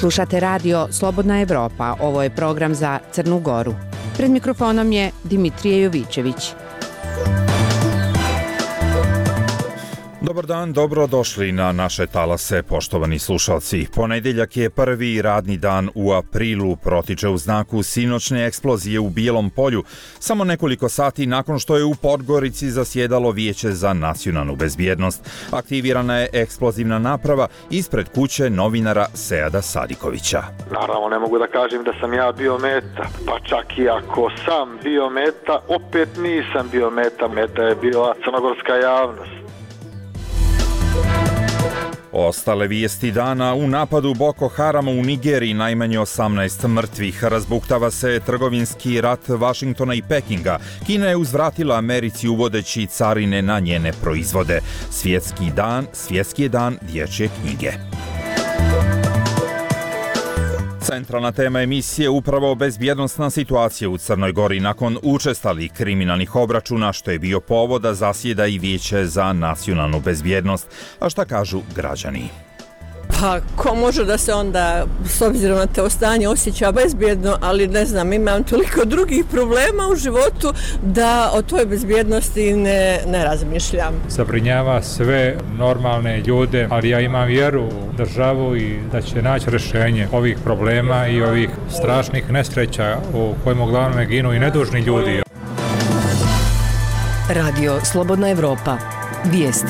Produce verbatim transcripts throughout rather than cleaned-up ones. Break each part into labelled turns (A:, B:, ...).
A: Slušate radio Slobodna Evropa, ovo je program za Crnu Goru. Pred mikrofonom je Dimitrije Jovićević.
B: Dobar dan, dobro došli na naše talase, poštovani slušalci. Ponedeljak je prvi radni dan u aprilu, protiče u znaku sinoćne eksplozije u Bijelom polju, samo nekoliko sati nakon što je u Podgorici zasjedalo Vijeće za nacionalnu bezbjednost. Aktivirana je eksplozivna naprava ispred kuće novinara Seada Sadikovića.
C: Naravno, ne mogu da kažem da sam ja bio meta, pa čak i ako sam bio meta, opet nisam bio meta, meta je bila crnogorska javnost.
B: Ostale vijesti dana: u napadu Boko Harama u Nigeriji najmanje osamnaest mrtvih, razbuktava se trgovinski rat Vašingtona i Pekinga, Kina je uzvratila Americi uvodeći carine na njene proizvode. Svjetski dan, svjetski je dan dječje knjige. Centralna tema emisije upravo bezbjednosna situacija u Crnoj Gori nakon učestalih kriminalnih obračuna, što je bio povod da zasjeda i Vijeće za nacionalnu bezbjednost. A šta kažu građani?
D: Pa ko može da se onda, s obzirom na to stanje, osjeća bezbjedno, ali ne znam, imam toliko drugih problema u životu da o toj bezbjednosti ne, ne razmišljam.
E: Zabrinjava sve normalne ljude, ali ja imam vjeru u državu i da će naći rješenje ovih problema i ovih strašnih nesreća u kojima uglavnom ginu i nedužni ljudi.
F: Radio Slobodna Evropa. Vijesti.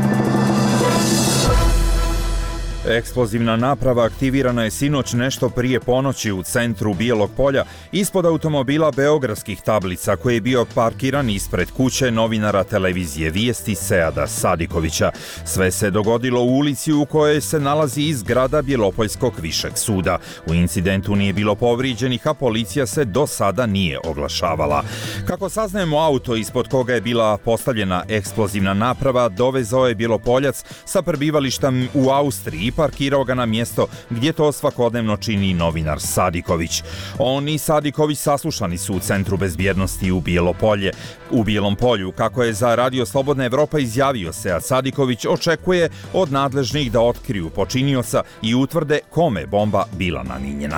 B: Eksplozivna naprava aktivirana je sinoć nešto prije ponoći u centru Bijelog polja ispod automobila beogradskih tablica koji je bio parkiran ispred kuće novinara televizije Vijesti Seada Sadikovića. Sve se dogodilo u ulici u kojoj se nalazi i zgrada Bjelopoljskog višeg suda. U incidentu nije bilo povrijeđenih, a policija se do sada nije oglašavala. Kako saznajemo, auto ispod koga je bila postavljena eksplozivna naprava dovezao je Bjelopoljac sa prebivalištem u Austriji i parkirao ga na mjesto gdje to svakodnevno čini novinar Sadiković. On i Sadiković saslušani su u Centru bezbjednosti u Bijelopolje. U Bijelom polju, kako je za Radio Slobodna Evropa izjavio Sead Sadiković, očekuje od nadležnih da otkriju počinioca i utvrde kome bomba bila namijenjena.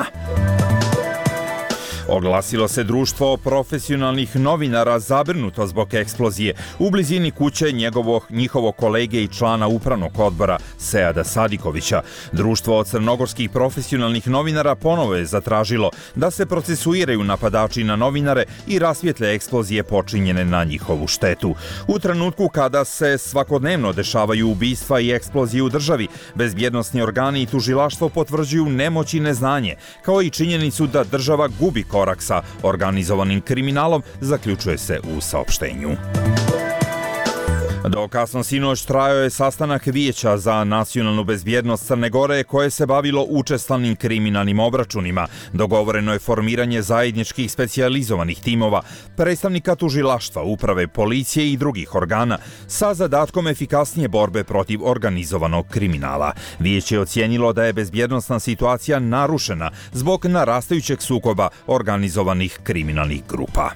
B: Oglasilo se društvo profesionalnih novinara zabrinuto zbog eksplozije u blizini kuće njegovog, njihovog kolege i člana upravnog odbora Seada Sadikovića. Društvo crnogorskih profesionalnih novinara ponovo je zatražilo da se procesuiraju napadači na novinare i rasvijetle eksplozije počinjene na njihovu štetu. U trenutku kada se svakodnevno dešavaju ubistva i eksplozije u državi, bezbjednosni organi i tužilaštvo potvrđuju nemoć i neznanje, kao i činjenicu da država gubi korak sa organizovanim kriminalom, zaključuje se u saopštenju. Do kasno sinoć trajao je sastanak Vijeća za nacionalnu bezbjednost Crne Gore koje se bavilo učestalim kriminalnim obračunima. Dogovoreno je formiranje zajedničkih specijalizovanih timova, predstavnika tužilaštva, uprave, policije i drugih organa sa zadatkom efikasnije borbe protiv organizovanog kriminala. Vijeće je ocijenilo da je bezbjednosna situacija narušena zbog narastajućeg sukoba organizovanih kriminalnih grupa.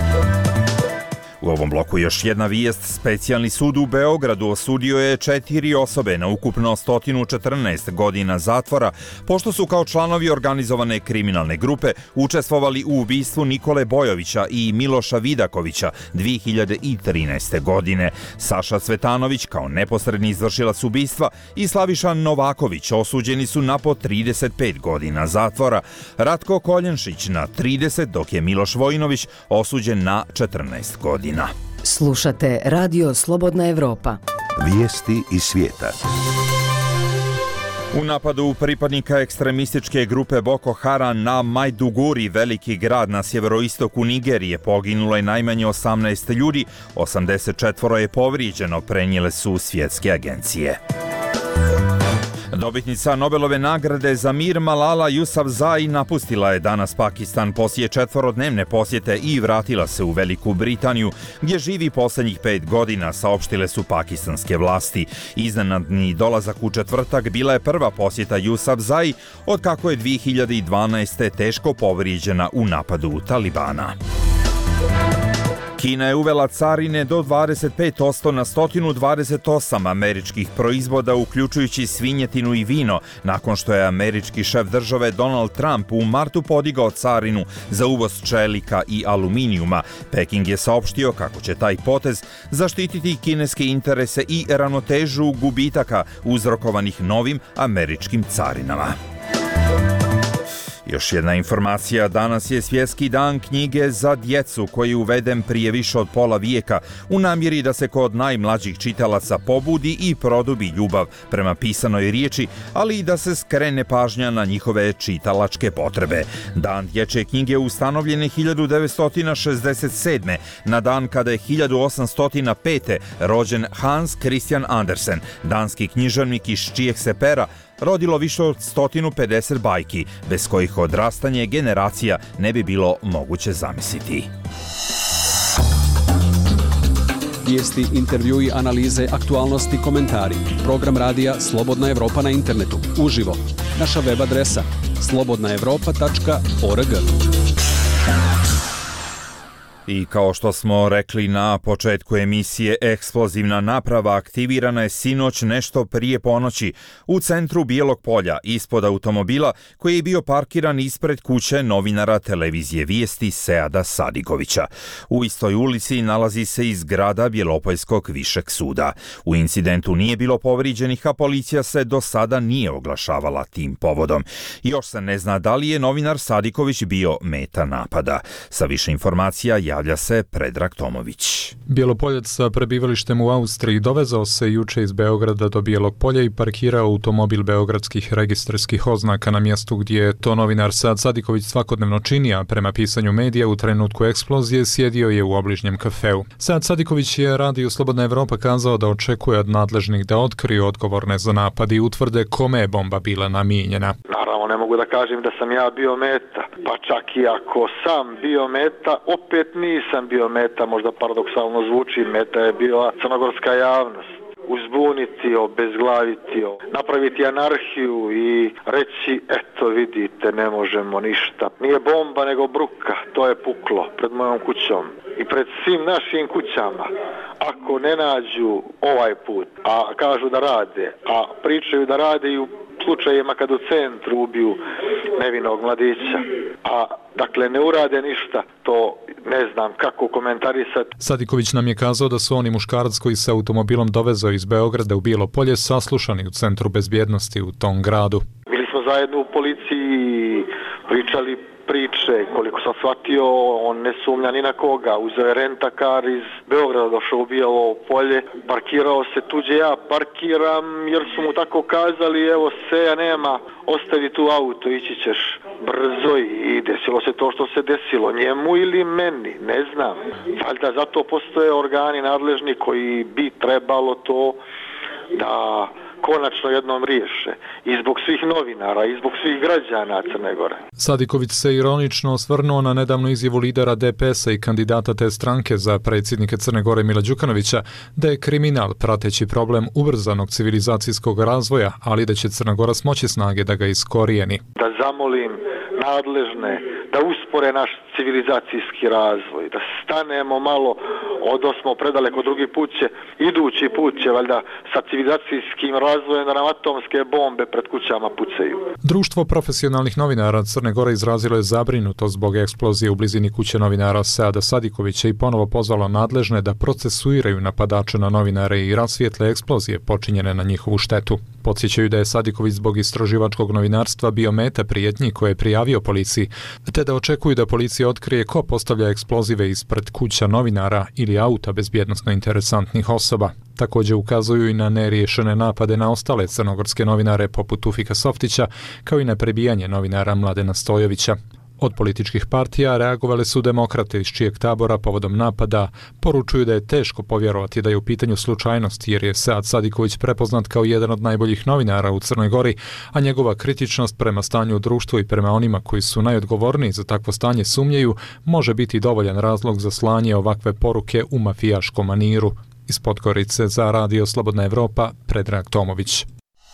B: U ovom bloku još jedna vijest. Specijalni sud u Beogradu osudio je četiri osobe na ukupno sto četrnaest godina zatvora, pošto su kao članovi organizovane kriminalne grupe učestvovali u ubistvu Nikole Bojovića i Miloša Vidakovića dvije hiljade trinaeste. godine. Saša Cvetanović kao neposredni izvršilac ubistva i Slaviša Novaković osuđeni su na po trideset pet godina zatvora. Ratko Koljenšić na trideset, dok je Miloš Vojinović osuđen na četrnaest godina.
F: Slušate Radio Slobodna Evropa.
G: Vijesti iz svijeta.
B: U napadu pripadnika ekstremističke grupe Boko Haram na Majduguri, veliki grad na sjeveroistoku Nigerije, poginulo je najmanje osamnaest ljudi, osamdeset četvoro je povrijeđeno, prenijele su svjetske agencije. Dobitnica Nobelove nagrade za mir Malala Yousafzai napustila je danas Pakistan poslije četvorodnevne posjete i vratila se u Veliku Britaniju, gdje živi posljednjih pet godina, saopštile su pakistanske vlasti. Iznenadni dolazak u četvrtak bila je prva posjeta Yousafzai od kako je dvije hiljade dvanaeste. teško povrijeđena u napadu Talibana. Kina je uvela carine do dvadeset pet posto na sto dvadeset osam američkih proizvoda, uključujući svinjetinu i vino, nakon što je američki šef države Donald Trump u martu podigao carinu za uvoz čelika i aluminijuma. Peking je saopštio kako će taj potez zaštititi kineske interese i ravnotežu gubitaka uzrokovanih novim američkim carinama. Još jedna informacija, danas je svjetski dan knjige za djecu koji je uveden prije više od pola vijeka u namjeri da se kod najmlađih čitalaca pobudi i produbi ljubav prema pisanoj riječi, ali i da se skrene pažnja na njihove čitalačke potrebe. Dan dječje knjige ustanovljen je hiljadu devetsto šezdeset sedme. na dan kada je hiljadu osamsto pete. rođen Hans Christian Andersen, danski književnik iz čijeg se pera rodilo više od sto pedeset bajki, bez kojih odrastanje generacija ne bi bilo moguće zamisliti.
H: Vijesti, intervjui, analize, aktualnosti, komentari. Program radija Slobodna Evropa na internetu. Uživo. Naša web adresa slobodna evropa tačka org.
B: I kao što smo rekli na početku emisije, eksplozivna naprava aktivirana je sinoć nešto prije ponoći u centru Bijelog Polja, ispod automobila koji je bio parkiran ispred kuće novinara televizije Vijesti Seada Sadikovića. U istoj ulici nalazi se i zgrada Bjelopoljskog višeg suda. U incidentu nije bilo povrijeđenih, a policija se do sada nije oglašavala tim povodom. Još se ne zna da li je novinar Sadiković bio meta napada. Sa više informacija javlja se Predrag Tomović.
I: Bjelopoljac sa prebivalištem u Austriji dovezao se juče iz Beograda do Bijelog Polja i parkirao automobil beogradskih registarskih oznaka na mjestu gdje je to novinar Sead Sadiković svakodnevno čini, a prema pisanju medija u trenutku eksplozije sjedio je u obližnjem kafeu. Sead Sadiković je radiju Slobodna Evropa kazao da očekuje od nadležnih da otkriju odgovorne za napad i utvrde kome je bomba bila namijenjena.
C: Naravno, ne mogu da kažem da sam ja bio meta, pa čak i ako sam bio meta, opet nisam bio meta, možda paradoksalno zvuči, meta je bila crnogorska javnost. Uzbuniti, obezglaviti, napraviti anarhiju i reći, eto vidite, ne možemo ništa. Nije bomba nego bruka, to je puklo pred mojom kućom i pred svim našim kućama. Ako ne nađu ovaj put, a kažu da rade, a pričaju da rade i u slučajima kad u centru ubiju nevinog mladića, a dakle ne urade ništa, to ne znam kako komentarisati.
I: Sadiković nam je kazao da su oni muškarac koji se automobilom dovezao iz Beograda u Bijelo Polje saslušani u centru bezbjednosti u tom gradu.
C: Bili smo zajedno u policiji, pričali priče, koliko sam shvatio, on ne sumnja ni na koga, uzeo je rentakar iz Beograda, došao u Bijelo Polje, parkirao se tuđe, ja parkiram jer su mu tako kazali, evo Seja nema, ostavi tu auto, ići ćeš brzo i desilo se to što se desilo, njemu ili meni, ne znam. Valjda zato postoje organi nadležni koji bi trebalo to da konačno jednom riješe. I zbog svih novinara, i zbog svih građana Crne Gore.
I: Sadiković se ironično osvrnuo na nedavnu izjavu lidera D P S-a i kandidata te stranke za predsjednika Crne Gore Mila Đukanovića da je kriminal prateći problem ubrzanog civilizacijskog razvoja, ali da će Crna Gora smoći snage da ga iskorijeni.
C: Da zamolim nadležne da uspore naš civilizacijski razvoj, da stanemo malo, odosmo predaleko, drugi put će, idući put će valjda sa civilizacijskim razvojem da nam atomske bombe pred kućama pucaju.
I: Društvo profesionalnih novinara Crne Gore izrazilo je zabrinutost zbog eksplozije u blizini kuće novinara Seada Sadikovića i ponovo pozvalo nadležne da procesuiraju napadače na novinare i rasvijetle eksplozije počinjene na njihovu štetu. Podsjećaju da je Sadiković zbog istraživačkog novinarstva bio meta prijetnji koje je prijavio policiji, te da očekuju da policija otkrije ko postavlja eksplozive ispred kuća novinara ili auta bezbjednosno interesantnih osoba. Također ukazuju i na neriješene napade na ostale crnogorske novinare poput Tufika Softića, kao i na prebijanje novinara Mladena Stojovića. Od političkih partija reagovali su demokrate iz čijeg tabora povodom napada poručuju da je teško povjerovati da je u pitanju slučajnost jer je Sead Sadiković prepoznat kao jedan od najboljih novinara u Crnoj Gori, a njegova kritičnost prema stanju u društvu i prema onima koji su najodgovorniji za takvo stanje sumnjaju može biti dovoljan razlog za slanje ovakve poruke u mafijaškom maniru. Iz Podgorice za Radio Slobodna Evropa, Predrag Tomović.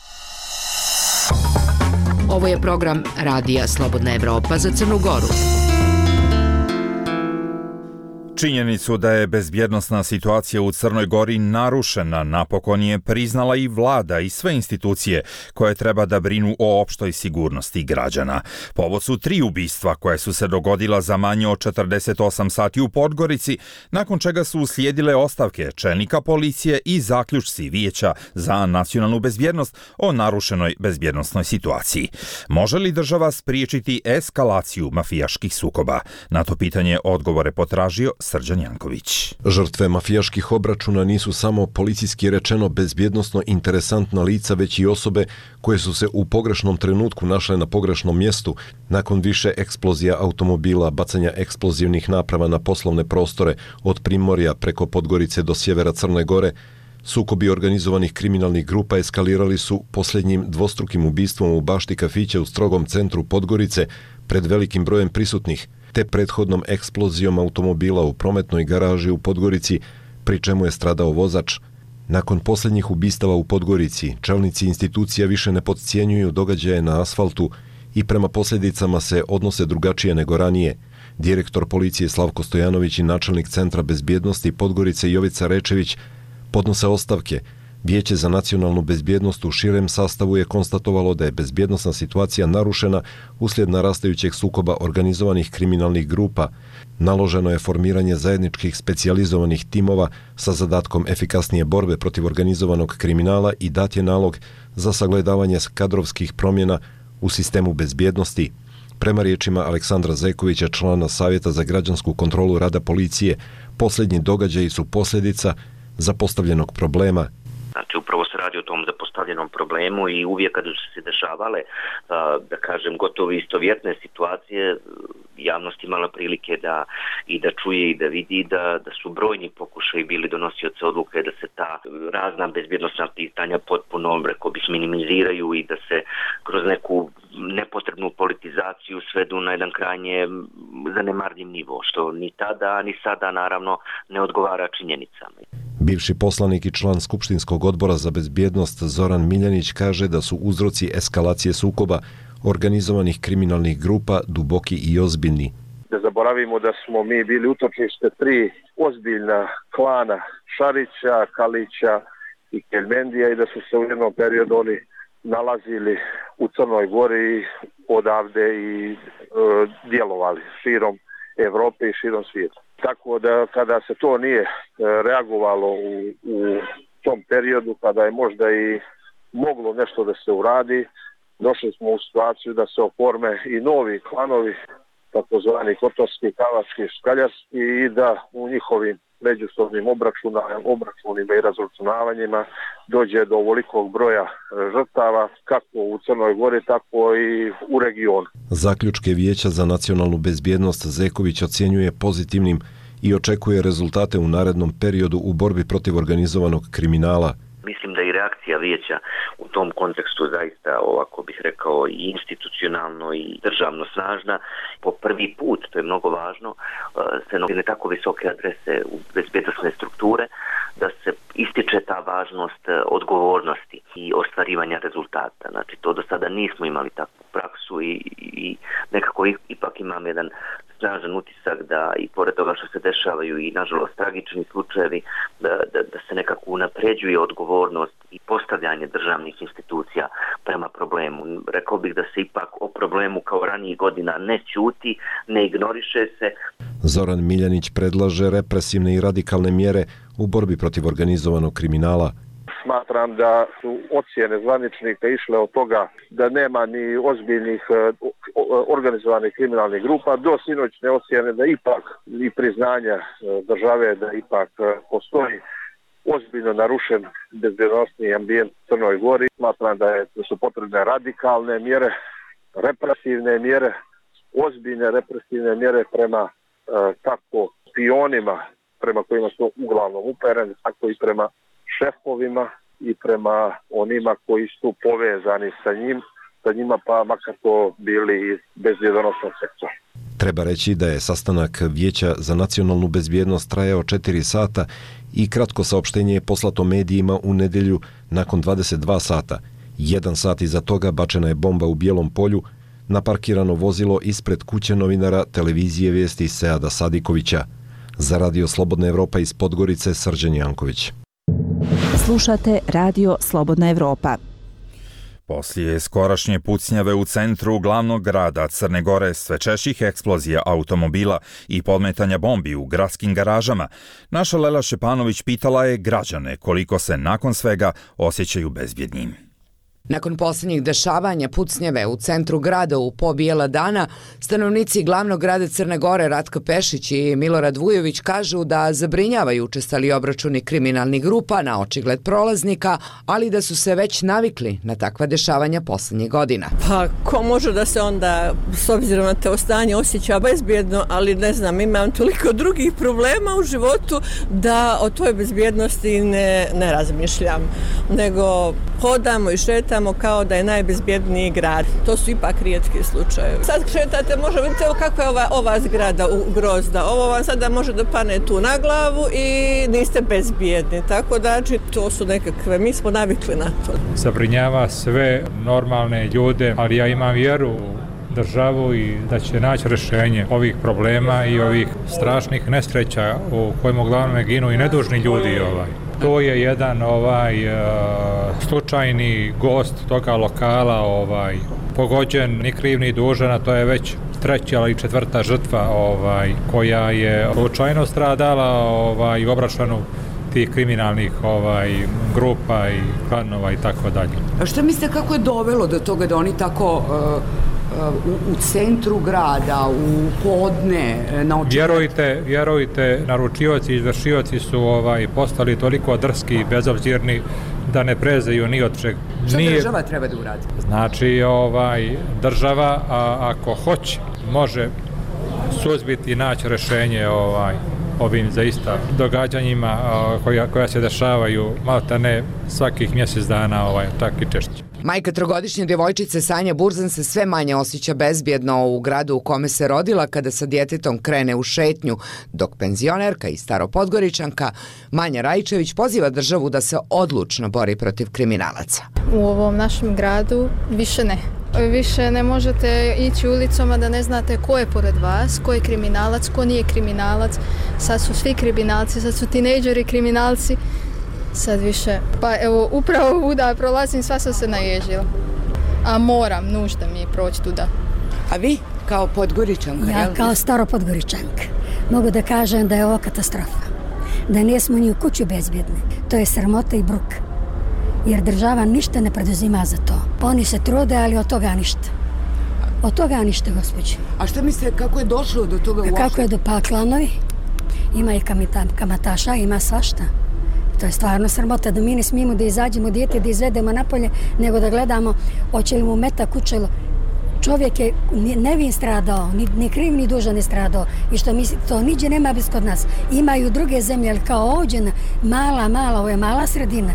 F: Ovo je program Radija Slobodna Evropa za Crnu Goru.
B: Činjenicu da je bezbjednosna situacija u Crnoj Gori narušena napokon je priznala i vlada i sve institucije koje treba da brinu o opštoj sigurnosti građana. Povod su tri ubistva koje su se dogodila za manje od četrdeset osam sati u Podgorici, nakon čega su uslijedile ostavke čelnika policije i zaključci Vijeća za nacionalnu bezbjednost o narušenoj bezbjednosnoj situaciji. Može li država spriječiti eskalaciju mafijaških sukoba? Na to pitanje odgovore potražio Srđan Janković.
J: Žrtve mafijaških obračuna nisu samo policijski rečeno bezbjednosno interesantna lica, već i osobe koje su se u pogrešnom trenutku našle na pogrešnom mjestu nakon više eksplozija automobila, bacanja eksplozivnih naprava na poslovne prostore od Primorja preko Podgorice do sjevera Crne Gore. Sukobi organizovanih kriminalnih grupa eskalirali su posljednjim dvostrukim ubistvom u bašti kafića u strogom centru Podgorice pred velikim brojem prisutnih, te prethodnom eksplozijom automobila u prometnoj garaži u Podgorici, pri čemu je stradao vozač. Nakon posljednjih ubistava u Podgorici, čelnici institucija više ne podcjenjuju događaje na asfaltu i prema posljedicama se odnose drugačije nego ranije. Direktor policije Slavko Stojanović i načelnik Centra bezbjednosti Podgorice Jovica Rečević podnose ostavke. Vijeće za nacionalnu bezbjednost u širem sastavu je konstatovalo da je bezbjednosna situacija narušena uslijed narastajućeg sukoba organizovanih kriminalnih grupa. Naloženo je formiranje zajedničkih specijalizovanih timova sa zadatkom efikasnije borbe protiv organizovanog kriminala i dat je nalog za sagledavanje kadrovskih promjena u sistemu bezbjednosti. Prema riječima Aleksandra Zekovića, člana Savjeta za građansku kontrolu rada policije, posljednji događaji su posljedica zapostavljenog problema.
K: Znači, upravo se radi o tom zapostavljenom problemu i uvijek kada su se dešavale, da kažem, gotovo istovjetne situacije, javnost imala prilike da i da čuje i da vidi da, da su brojni pokušaji bili donosioci odluke da se ta razna bezbjednosna pitanja potpuno, rekao bih, minimiziraju i da se kroz neku nepotrebnu politizaciju svedu na jedan krajnje zanemarljiv nivo, što ni tada ni sada naravno ne odgovara činjenicama.
J: Bivši poslanik i član Skupštinskog odbora za bezbjednost Zoran Miljanić kaže da su uzroci eskalacije sukoba organizovanih kriminalnih grupa duboki i ozbiljni.
C: Da zaboravimo da smo mi bili utočište tri ozbiljna klana Šarića, Kalića i Keljmendija i da su se u jednom periodu oni nalazili u Crnoj Gori odavde i e, djelovali širom Evrope i širom svijeta. Tako da kada se to nije reagovalo u, u tom periodu, kada je možda i moglo nešto da se uradi, došli smo u situaciju da se oforme i novi klanovi, takozvani kotorski, kavački, škaljarski, i da u njihovim međusobnim obračunima i razračunavanjima dođe do ovolikog broja žrtava, kako u Crnoj Gori, tako i u regionu.
J: Zaključke Vijeća za nacionalnu bezbjednost Zeković ocjenjuje pozitivnim i očekuje rezultate u narednom periodu u borbi protiv organizovanog kriminala.
K: Mislim da i reakcija vijeća u tom kontekstu zaista, ovako bih rekao, i institucionalno i državno snažna. Po prvi put, to je mnogo važno, se nove tako visoke adrese u bezbjednosne strukture, da se ističe ta važnost odgovornosti i ostvarivanja rezultata. Znači, to do sada nismo imali takvu praksu i, i nekako ipak imam jedan snažan utisak da i pored toga što se dešavaju i nažalost tragični slučajevi, da, da, da se nekako unapređuje odgovornost i postavljanje državnih institucija prema problemu. Rekao bih da se ipak o problemu kao ranijih godina ne ćuti, ne ignoriše se.
J: Zoran Miljanić predlaže represivne i radikalne mjere u borbi protiv organizovanog kriminala.
C: Smatram da su ocjene zvaničnika išle od toga da nema ni ozbiljnih organizovanih kriminalnih grupa, do sinoćne ocjene da ipak i priznanja države da ipak postoji ozbiljno narušen bezbjednosni ambijent u Crnoj Gori. Smatram da, je, da su potrebne radikalne mjere, represivne mjere, ozbiljne represivne mjere prema e, tako pionima prema kojima su uglavnom upereni, tako i prema šefovima i prema onima koji su povezani sa njim, sa njima pa makar to bili iz bezbjednosnog sektora.
J: Treba reći da je sastanak Vijeća za nacionalnu bezbjednost trajao četiri sata i kratko saopštenje je poslato medijima u nedjelju nakon dvadeset dva sata. Jedan sat iza toga bačena je bomba u Bijelom polju na parkirano vozilo ispred kuće novinara televizije Vijesti Seada Sadikovića. Za Radio Slobodna Evropa iz Podgorice, Srđan Janković.
L: Slušate Radio Slobodna Evropa.
B: Poslije skorašnje pucnjave u centru glavnog grada Crne Gore, sve češćih eksplozija automobila i podmetanja bombi u gradskim garažama, naša Lela Šepanović pitala je građane koliko se nakon svega osjećaju bezbjednim.
A: Nakon posljednjih dešavanja pucnjave u centru grada u po bijela dana, stanovnici glavnog grada Crne Gore Ratka Pešić i Milorad Vujović kažu da zabrinjavaju učestali obračuni kriminalnih grupa na očigled prolaznika, ali da su se već navikli na takva dešavanja posljednjih godina.
D: Pa ko može da se onda, s obzirom na te stanje, osjeća bezbjedno, ali ne znam, imam toliko drugih problema u životu da o toj bezbjednosti ne, ne razmišljam, nego hodamo i šetamo kao da je najbezbjedniji grad. To su ipak rijetki slučajevi. Sad šetate, možda vidite kakva je ova, ova zgrada u Grozda. Ovo vam sada može da pane tu na glavu i niste bezbjedni. Tako da, to su nekakve, mi smo navikli na to.
E: Zabrinjava sve normalne ljude, ali ja imam vjeru u državu i da će naći rješenje ovih problema i ovih strašnih nesreća u kojima uglavnom ginu i nedužni ljudi. Ovaj. To je jedan ovaj uh, slučajni gost toga lokala, ovaj pogođen, ni kriv ni dužan, a to je već treća ili četvrta žrtva ovaj koja je slučajno stradala ovaj u obračunu tih kriminalnih ovaj grupa i klanova i tako dalje.
A: A što mislite kako je dovelo do toga da oni tako uh... U, u centru grada, u podne, na očigled?
E: Vjerujte, vjerujte, naručioci i izvršioci su ovaj, postali toliko drski i bezobzirni da ne prezaju ni od čeg.
A: Što Nije... država treba da uradi?
E: Znači, ovaj, država, a, ako hoće, može suzbiti i naći rješenje ovaj, ovim zaista događanjima a, koja, koja se dešavaju malta ne svakih mjesec dana, ovaj, tak i češće.
A: Majka trogodišnje djevojčice Sanja Burzan se sve manje osjeća bezbjedno u gradu u kome se rodila kada sa djetetom krene u šetnju, dok penzionerka i staropodgoričanka Manja Rajčević poziva državu da se odlučno bori protiv kriminalaca.
M: U ovom našem gradu više ne. Više ne možete ići ulicom, a da ne znate ko je pored vas, ko je kriminalac, ko nije kriminalac. Sad su svi kriminalci, sad su tinejdžeri kriminalci. Sad više, pa evo, upravo uda prolazim, sva sam se naježila. A moram, nužda mi je proći tuda.
A: A vi, kao podgoričanka?
N: Ja, kao staropodgoričanka, mogu da kažem da je ovo katastrofa. Da nismo ni u kući bezbjedni. To je sramota i bruk. Jer država ništa ne preduzima za to. Oni se trude, ali od toga ništa. Od toga ništa, gospođo.
A: A što mislite, kako je došlo do toga uopšte?
N: Kako je do paklanovi? Ima i kamataša, ima svašta. To je stvarno sramota da mi ne smijemo da izađemo dijete, da izvedemo napolje, nego da gledamo hoće li mu metak učelo. Čovjek je nevin stradao, ni, ni kriv ni dužan je stradao i što mi to niđe nema bez kod nas. Imaju druge zemlje, ali kao ovdje mala, mala, ovo je mala sredina.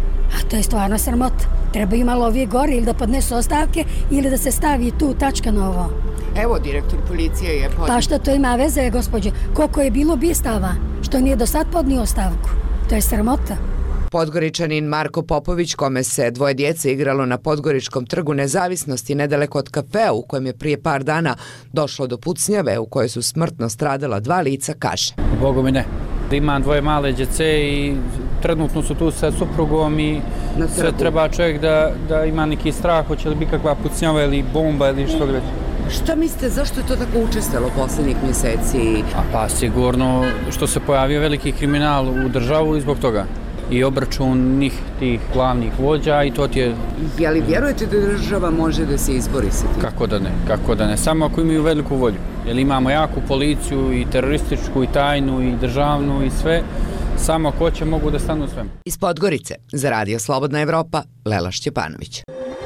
N: A to je stvarno sramota. Trebaju malo ovije gore ili da podnesu ostavke ili da se stavi tu tačka na ovo.
A: Evo, direktor policije je podnio.
N: Pa što to ima veze, gospođe? Koliko je bilo bistava što nije do sad podnio ostavku? To je sramota.
A: Podgoričanin Marko Popović, kome se dvoje djece igralo na Podgoričkom trgu Nezavisnosti nedaleko od kafea u kojem je prije par dana došlo do pucnjave u kojoj su smrtno stradala dva lica, kaže.
O: Bogu mi ne. Imam dvoje male djece i trenutno su tu sa suprugom i sve treba čovjek da, da ima neki strah, hoće li biti kakva pucnjava ili bomba ili što li već.
A: Šta mislite, zašto je to tako učestalo posljednjih mjeseci?
O: A pa sigurno što se pojavio veliki kriminal u državu i zbog toga. I obračun njih tih glavnih vođa i to ti je...
A: Je li vjerujete da država može da se izbori sa tim?
O: Kako da ne, kako da ne. Samo ako imaju veliku volju. Jer imamo jaku policiju i terorističku i tajnu i državnu i sve. Samo ko će mogu da stanu svemu.
A: Iz Podgorice, za Radio Slobodna Evropa, Lela Šćepanović.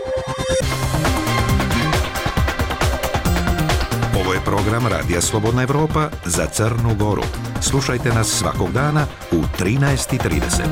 G: Ovo je program Radija Slobodna Evropa za Crnu Goru. Slušajte nas svakog dana u trinaest i trideset.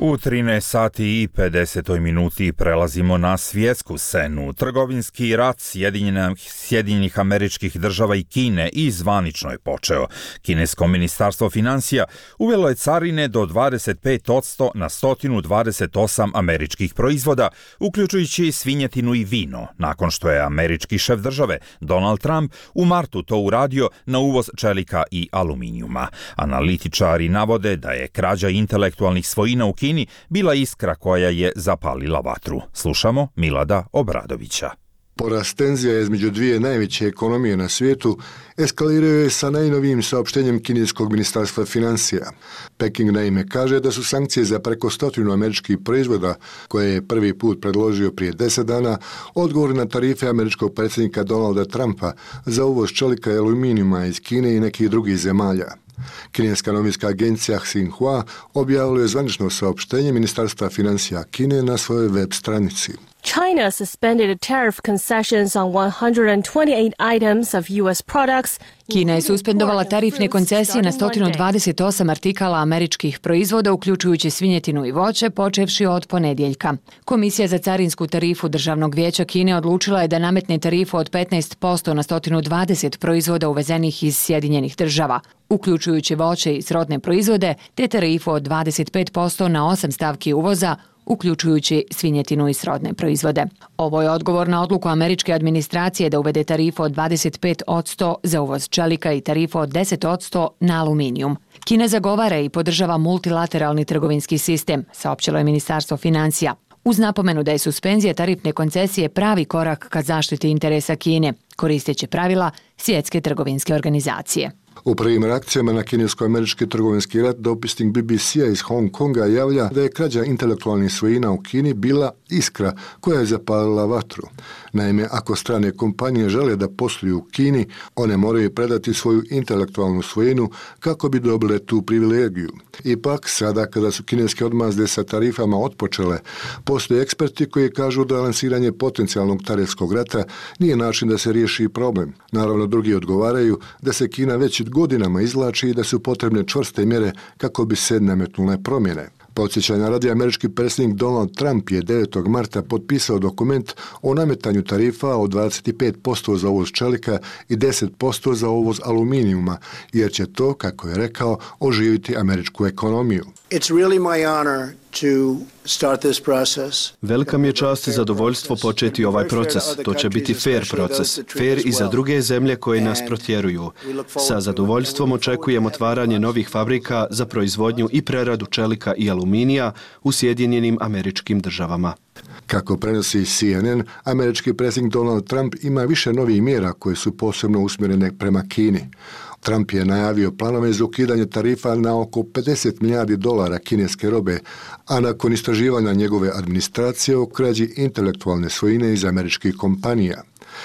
B: U trinaest sati i pedeset minuti prelazimo na svjetsku scenu. Trgovinski rat Sjedinjenih Američkih Država i Kine i zvanično je počeo. Kinesko ministarstvo financija uvelo je carine do dvadeset pet posto na sto dvadeset osam američkih proizvoda, uključujući svinjetinu i vino, nakon što je američki šef države Donald Trump u martu to uradio na uvoz čelika i aluminijuma. Analitičari navode da je krađa intelektualnih svojina u Kini bila iskra koja je zapalila vatru. Slušamo Milada Obradovića.
P: Porast tenzija između dvije najveće ekonomije na svijetu eskalirao je sa najnovijim saopštenjem kineskog ministarstva financija. Peking naime kaže da su sankcije za preko stotinu američkih proizvoda, koje je prvi put predložio prije deset dana, odgovor na tarife američkog predsjednika Donalda Trumpa za uvoz čelika i aluminijuma iz Kine i nekih drugih zemalja. Kineska novinska agencija Xinhua objavila je zvanično saopštenje ministarstva financija Kine na svojoj web stranici.
Q: China suspended tariff concessions on one hundred twenty-eight items of U S products.
F: Kina je suspendovala tarifne koncesije na sto dvadeset osam artikala američkih proizvoda, uključujući svinjetinu i voće, počevši od ponedjeljka. Komisija za carinsku tarifu Državnog vijeća Kine odlučila je da nametne tarifu od petnaest posto na sto dvadeset proizvoda uvezenih iz Sjedinjenih Država, uključujući voće i srodne proizvode, te tarifu od dvadeset pet posto na osam stavki uvoza, uključujući svinjetinu i srodne proizvode. Ovo je odgovor na odluku američke administracije da uvede tarifu od dvadeset pet posto za uvoz čelika i tarifu od deset posto na aluminijum. Kina zagovara i podržava multilateralni trgovinski sistem, saopćilo je Ministarstvo financija, uz napomenu da je suspenzija tarifne koncesije pravi korak ka zaštiti interesa Kine, koristeći pravila Svjetske trgovinske organizacije.
P: U prvim reakcijama na kinesko-američki trgovinski rat dopisnik B B C-a iz Hong Konga javlja da je krađa intelektualnih svojina u Kini bila iskra koja je zapalila vatru. Naime, ako strane kompanije žele da posluju u Kini, one moraju predati svoju intelektualnu svojinu kako bi dobile tu privilegiju. Ipak, sada kada su kineske odmazde sa tarifama otpočele, postoje eksperti koji kažu da lansiranje potencijalnog tarifskog rata nije način da se riješi problem. Naravno, drugi odgovaraju da se Kina već godinama izvlači i da su potrebne čvrste mjere kako bi se nametnule promjene. Podsjećanja radi, američki predsjednik Donald Trump je devetog marta potpisao dokument o nametanju tarifa od dvadeset pet posto za uvoz čelika i deset posto za uvoz aluminijuma, jer će to, kako je rekao, oživiti američku ekonomiju.
R: It's really my honor to start this process.
S: Velika mi je čast i zadovoljstvo početi ovaj proces. To će biti fair proces. Fair i za druge zemlje koje nas protjeruju. Sa zadovoljstvom očekujem otvaranje novih fabrika za proizvodnju i preradu čelika i aluminija u Sjedinjenim Američkim Državama.
P: Kako prenosi C N N, američki predsjednik Donald Trump ima više novih mjera koje su posebno usmjerene prema Kini. Trump je najavio planove za ukidanje tarifa na oko pedeset milijardi dolara kineske robe, a nakon istraživanja njegove administracije o krađi intelektualne svojine iz američkih kompanija.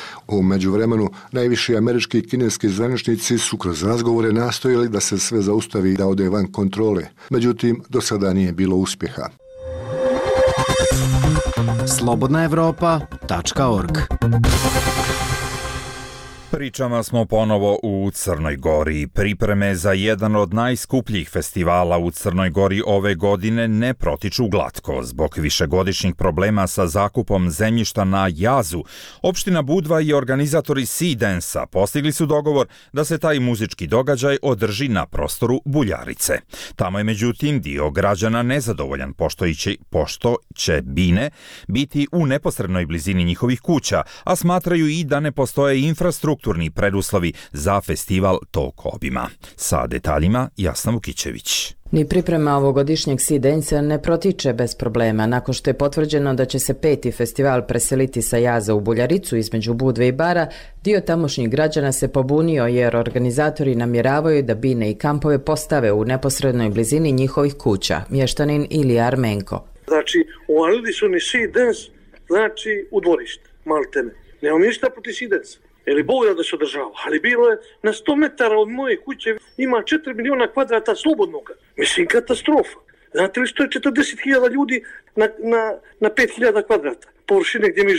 P: U međuvremenu, najviši američki i kineski zvaničnici su kroz razgovore nastojali da se sve zaustavi i da ode van kontrole. Međutim, do sada nije bilo uspjeha.
T: slobodna evropa tačka org.
B: Pričama smo ponovo u Crnoj Gori. Pripreme za jedan od najskupljih festivala u Crnoj Gori ove godine ne protiču glatko. Zbog višegodišnjih problema sa zakupom zemljišta na Jazu, opština Budva i organizatori Sea Dance-a postigli su dogovor da se taj muzički događaj održi na prostoru Buljarice. Tamo je međutim dio građana nezadovoljan pošto će, pošto će bine biti u neposrednoj blizini njihovih kuća, a smatraju i da ne postoje infrastruktura preduslovi za festival tog obima. Sa detaljima Jasna Vukićević.
U: Ni priprema ovogodišnjeg Sea Dance ne protiče bez problema. Nakon što je potvrđeno da će se peti festival preseliti sa Jaza u Buljaricu između Budve i Bara, dio tamošnjih građana se pobunio jer organizatori namjeravaju da bine i kampove postave u neposrednoj blizini njihovih kuća. Mještanin Ilija Armenko.
V: Znači, uvalili su ni Sea Dance, znači u dvorište, maltene. Nemam ništa proti Sea Dance. Jer je Bog da se održava, ali bilo je na sto metara od moje kuće, ima četiri miliona kvadrata slobodnoga. Mislim, katastrofa. Znate li što je četrdeset hiljada ljudi na, na, na pet hiljada kvadrata površine gdje mi živimo?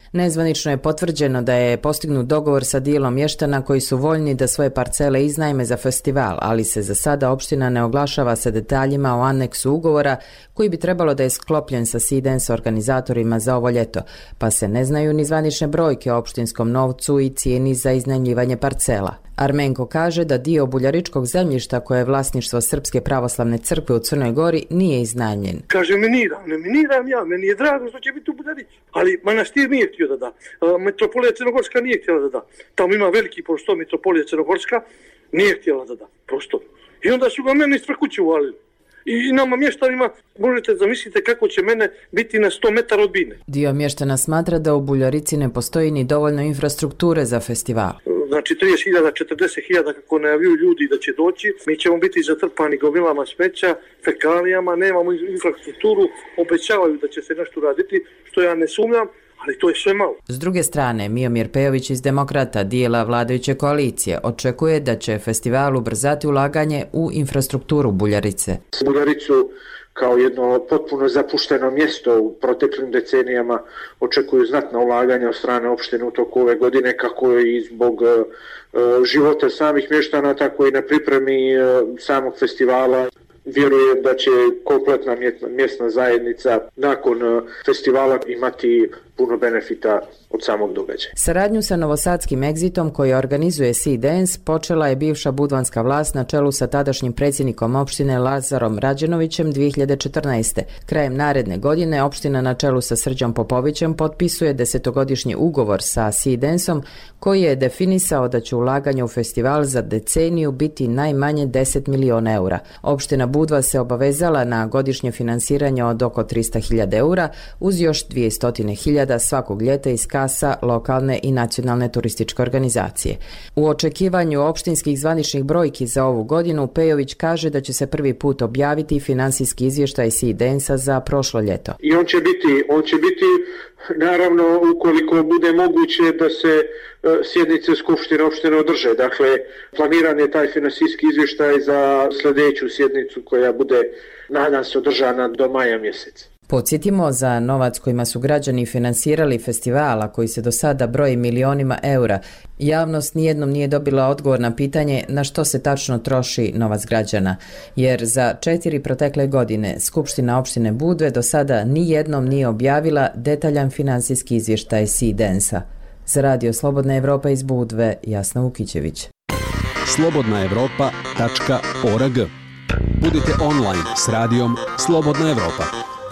U: Nezvanično je potvrđeno da je postignut dogovor sa dijelom mještana koji su voljni da svoje parcele iznajme za festival, ali se za sada opština ne oglašava sa detaljima o aneksu ugovora koji bi trebalo da je sklopljen sa Sea Dance organizatorima za ovo ljeto, pa se ne znaju ni zvanične brojke o opštinskom novcu i cijeni za iznajmljivanje parcela. Armenko kaže da dio buljaričkog zemljišta koje je vlasništvo Srpske pravoslavne crkve u Crnoj Gori nije iznajmljen.
V: Kaže, miniram, ne miniram ja, meni je drago što će biti u Buljarici. Ali manastir nije htio da da, metropolija Crnogorska nije htjela da da. Tamo ima veliki prostor, metropolija Crnogorska nije htjela da da prostor. I onda su ga meni ispred kuće uvalili. I nama mještanima, možete zamisliti kako će mene biti na sto metara od Bine.
U: Dio mještana smatra da u Buljarici ne postoji ni dovoljno infrastrukture za festival.
V: Znači trideset hiljada, četrdeset hiljada kako najavljuju ljudi da će doći, mi ćemo biti zatrpani gomilama smeća, fekalijama, nemamo infrastrukturu, obećavaju da će se nešto raditi, što ja ne sumnjam, ali to je sve malo.
U: S druge strane, Miomir Pejović iz Demokrata, dijela vladajuće koalicije, očekuje da će festival ubrzati ulaganje u infrastrukturu Buljarice.
H: Buljaricu kao jedno potpuno zapušteno mjesto u proteklim decenijama očekuju znatna ulaganja od strane opštine u toku ove godine, kako i zbog uh, života samih mještana, tako i na pripremi uh, samog festivala. Vjerujem da će kompletna mjesna zajednica nakon festivala imati puno benefita od samog događaja.
U: Saradnju sa novosadskim Exitom koji organizuje Sea Dance počela je bivša budvanska vlast na čelu sa tadašnjim predsjednikom opštine Lazarom Rađenovićem dvije hiljade četrnaeste. Krajem naredne godine opština na čelu sa Srđom Popovićem potpisuje desetogodišnji ugovor sa Sea Danceom koji je definisao da će ulaganje u festival za deceniju biti najmanje deset miliona eura. Opština Budva se obavezala na godišnje finansiranje od oko tristo hiljada eura uz još dvjesto hiljada svakog ljeta iz kasa lokalne i nacionalne turističke organizacije. U očekivanju opštinskih zvaničnih brojki za ovu godinu, Pejović kaže da će se prvi put objaviti finansijski izvještaj Sea Dance-a za prošlo ljeto.
H: I on će biti, on će biti naravno ukoliko bude moguće da se sjednice Skupštine opštine održe. Dakle, planiran je taj finansijski izvještaj za sljedeću sjednicu koja bude, nadam se, održana do maja mjeseca.
U: Podsjetimo, za novac kojima su građani finansirali festivala koji se do sada broji milionima eura, javnost nijednom nije dobila odgovor na pitanje na što se tačno troši novac građana, jer za četiri protekle godine Skupština opštine Budve do sada nijednom nije objavila detaljan finansijski izvještaj Sea Dance-a. Za Radio Slobodna Evropa iz Budve, Jasna Vukićević.
T: slobodna evropa tačka org. Budite online s radijom Slobodna Evropa.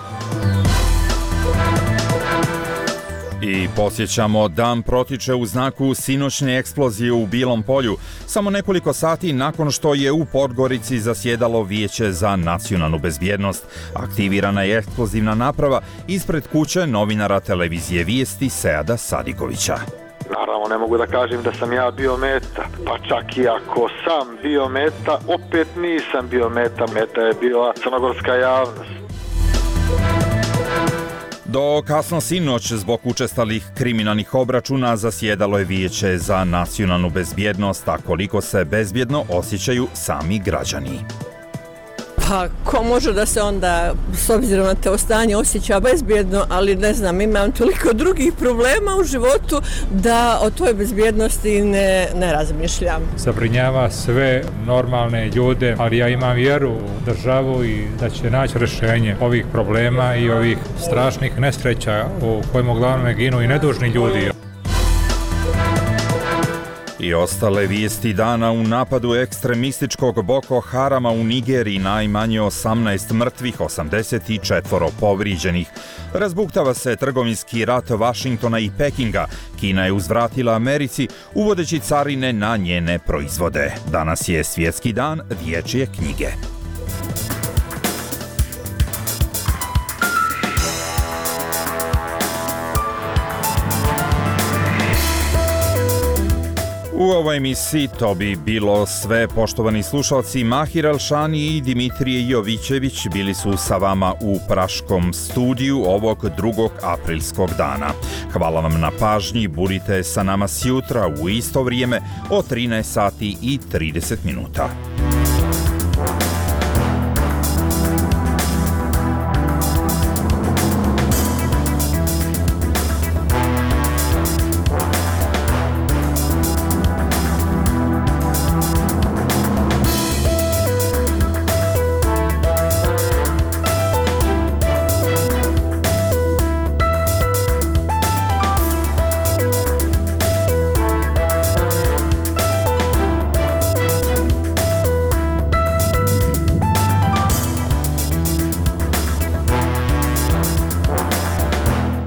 B: I posjećamo, dan protiče u znaku sinoćne eksplozije u Bilom polju, samo nekoliko sati nakon što je u Podgorici zasjedalo Vijeće za nacionalnu bezbjednost. Aktivirana je eksplozivna naprava ispred kuće novinara televizije Vijesti Seada Sadikovića.
C: Naravno, ne mogu da kažem da sam ja bio meta, pa čak i ako sam bio meta, opet nisam bio meta, meta je bila crnogorska javnost.
B: Do kasno sinoć zbog učestalih kriminalnih obračuna zasjedalo je Vijeće za nacionalnu bezbjednost, a koliko se bezbjedno osjećaju sami građani.
D: Pa ko može da se onda, s obzirom na te stanje, osjeća bezbjedno, ali ne znam, imam toliko drugih problema u životu da o toj bezbjednosti ne, ne razmišljam.
E: Zabrinjava sve normalne ljude, ali ja imam vjeru u državu i da će naći rješenje ovih problema i ovih strašnih nesreća u kojima uglavnom ginu i nedužni ljudi.
B: I ostale vijesti dana: u napadu ekstremističkog Boko Harama u Nigeriji najmanje osamnaest mrtvih, osamdeset četiri povrijeđenih. Razbuktava se trgovinski rat Vašingtona i Pekinga. Kina je uzvratila Americi uvodeći carine na njene proizvode. Danas je svjetski dan dječje knjige. U ovoj emisiji to bi bilo sve, poštovani slušalci. Mahir Alšani i Dimitrije Jovićević bili su sa vama u Praškom studiju ovog drugog aprilskog dana. Hvala vam na pažnji, budite sa nama sjutra u isto vrijeme o trinaest sati i trideset minuta.